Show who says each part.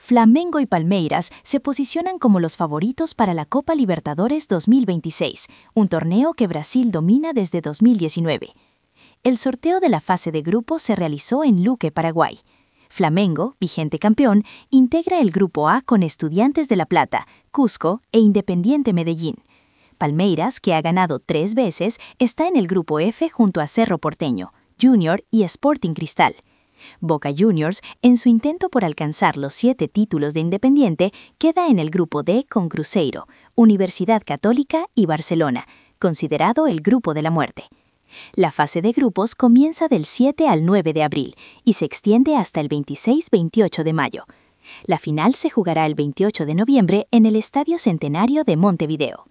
Speaker 1: Flamengo y Palmeiras se posicionan como los favoritos para la Copa Libertadores 2026, un torneo que Brasil domina desde 2019. El sorteo de la fase de grupos se realizó en Luque, Paraguay. Flamengo, vigente campeón, integra el Grupo A con Estudiantes de La Plata, Cusco e Independiente Medellín. Palmeiras, que ha ganado 3 veces, está en el Grupo F junto a Cerro Porteño, Junior y Sporting Cristal. Boca Juniors, en su intento por alcanzar los 7 títulos de Independiente, queda en el Grupo D con Cruzeiro, Universidad Católica y Barcelona, considerado el Grupo de la Muerte. La fase de grupos comienza del 7 al 9 de abril y se extiende hasta el 26-28 de mayo. La final se jugará el 28 de noviembre en el Estadio Centenario de Montevideo.